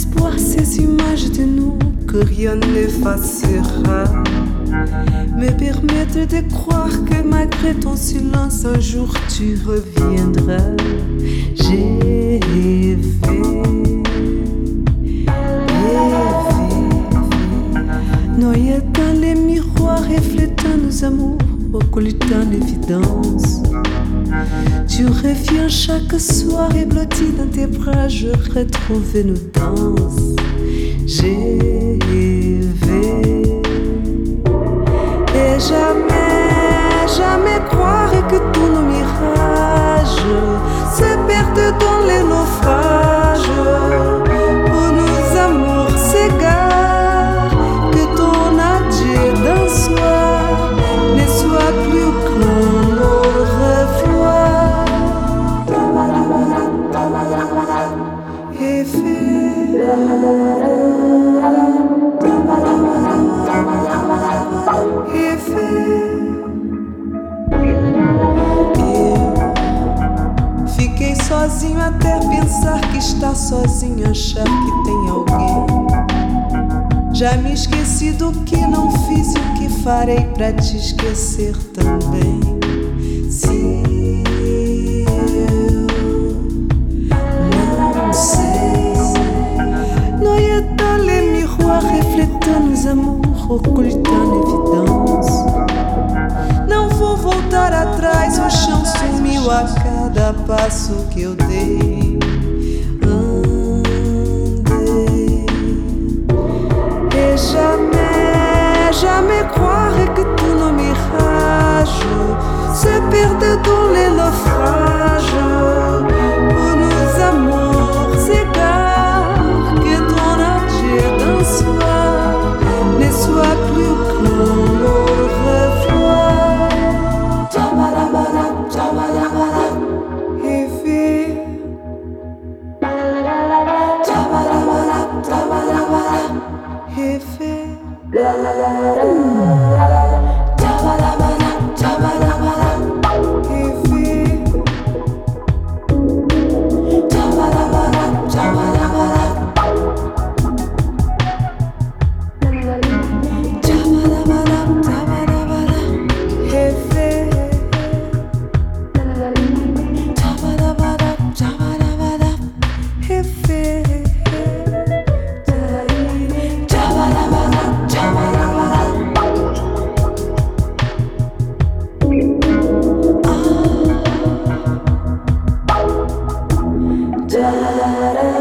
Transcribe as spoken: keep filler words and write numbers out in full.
espoir ces images de nous que rien n'effacera me permettre de croire que malgré ton silence un jour tu reviendras. J'ai rêvé, rêvé, noyé dans les miroirs reflétant nos amours, occultant l'évidence. Tu reviens chaque soir et blotti dans tes bras, je retrouve nos danses. J'ai rêvé et jamais, jamais croire que tous nos mirages se perdent dans les naufrages. Où nos amours s'égarent, que ton adieu d'un soir ne soit plus qu'un au revoir. Et fait e fiquei sozinho até pensar que está sozinho, achar que tem alguém. Já me esqueci do que não fiz e o que farei pra te esquecer também. Se eu não sei, noyé dans les miroirs reflétant nos amours, occultant l'évidence. Não vou voltar atrás, o chão sumiu a cada passo que eu dei. Andei et jamais, jamais croire que tous nos mirages se perdent dans les naufrages. Où nos amours s'égarent, que ton adieu d'un soir ne soit plus qu'un au revoir. Da da da